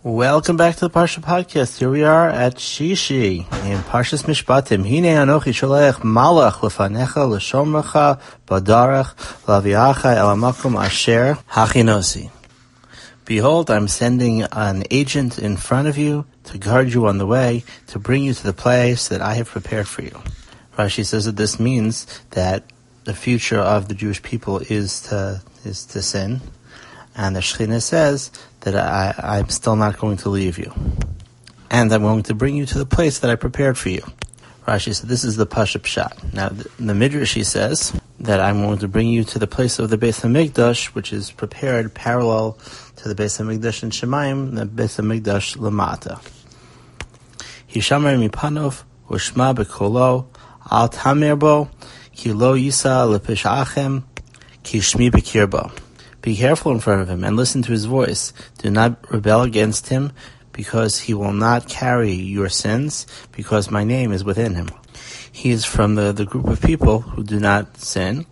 Welcome back to the Parsha Podcast. Here we are at Shishi in Parshas Mishpatim. Hine anochi sholech malach lefanecha l'shomrecha badarach laviacha el hamakom asher hachinosi. Behold, I'm sending an agent in front of you to guard you on the way, to bring you to the place that I have prepared for you. Rashi says that this means that the future of the Jewish people is to sin. And the Shekhinah says that I'm still not going to leave you. And I'm going to bring you to the place that I prepared for you. Rashi said this is the Pasha Pshat. Now, the Midrash says that I'm going to bring you to the place of the Beis HaMikdash, which is prepared parallel to the Beis HaMikdash in Shemaim, the Beis HaMikdash Lamata. Hishamer mipanov, ushma bekolo, al tamer bo, ki lo yisa lepishachem, ki shmi bekirbo. Be careful in front of him and listen to his voice. Do not rebel against him, because he will not carry your sins, because my name is within him. He is from the group of people who do not sin,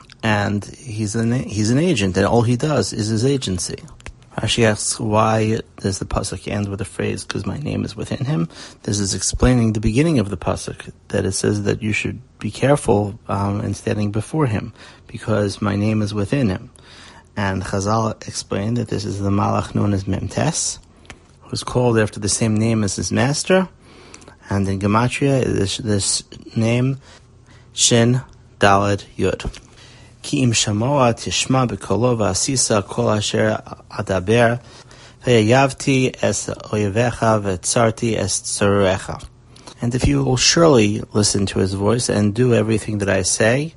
and he's an agent, and all he does is his agency. Rashi asks, why does the pasuk end with the phrase, because my name is within him? This is explaining the beginning of the pasuk, that it says that you should be careful in standing before him, because my name is within him. And Chazal explained that this is the Malach known as Memtes, who's called after the same name as his master. And in Gematria, this name, Shin Daled Yud. Ki im shamoa tishma b'kolo v'asisa kol asher adaber v'yavti es oyevecha v'tzarti es tzarurecha. And if you will surely listen to his voice and do everything that I say,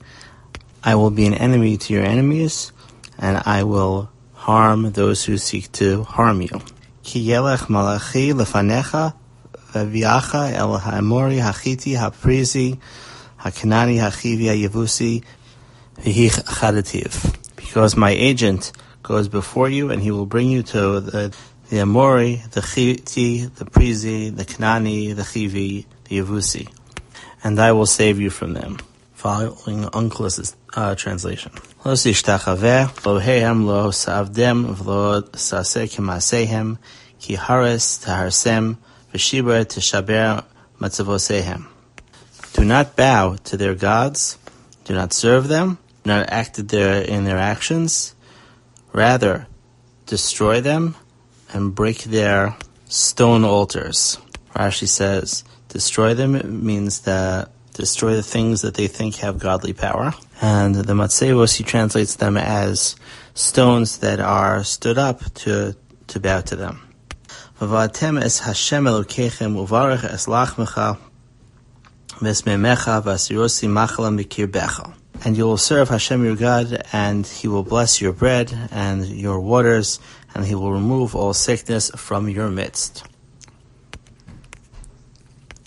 I will be an enemy to your enemies, and I will harm those who seek to harm you. Ki yelech malachi lefanecha v'viacha el ha'amori hachiti ha'prizi ha'kanani hachivi ha'yevusi v'hi chadativ. Because my agent goes before you, and he will bring you to the Amori, the Chiti, the Prizi, the Kanani, the Chivi, the Yevusi, and I will save you from them. Following Unclus's translation. Lo tishtachaveh, lo hehem, lo savdem, v'lo saseh k'masehem, ki hares taharsem, v'shibur tishaber matzavosehem. Do not bow to their gods, do not serve them, do not act in their actions, rather destroy them and break their stone altars. Rashi says, destroy them means that destroy the things that they think have godly power. And the Matzevos, he translates them as stones that are stood up to bow to them. V'vatem es Hashem Elokechem uvarech es lachmecha v'esmemecha v'asirosi machala mikirbecha. And you will serve Hashem your God, and he will bless your bread and your waters, and he will remove all sickness from your midst.